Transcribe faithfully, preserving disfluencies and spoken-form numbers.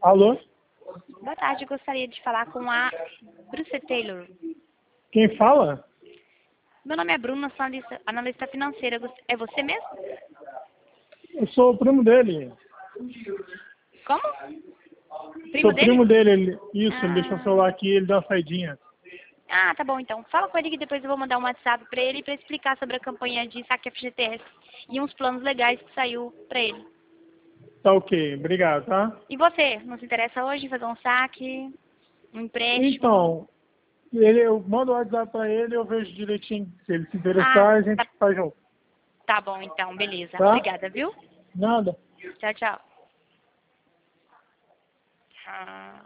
Alô? Boa tarde, gostaria de falar com a Bruce Taylor. Quem fala? Meu nome é Bruna, sou analista, analista financeira. É você mesmo? Eu sou o primo dele. Como? Primo sou dele? primo dele. Ele, isso, Ah. ele deixou o celular aqui e ele deu uma saidinha. Ah, tá bom então. Fala com ele que depois eu vou mandar um WhatsApp pra ele pra explicar sobre a campanha de saque F G T S e uns planos legais que saiu pra ele. Tá ok, obrigado, tá? E você, não se interessa hoje em fazer um saque, um empréstimo? Então, ele, eu mando o WhatsApp pra ele e eu vejo direitinho. Se ele se Ah, interessar, a gente tá, faz junto. tá bom então, beleza. Tá? Obrigada, viu? Nada. Tchau, tchau. Ah.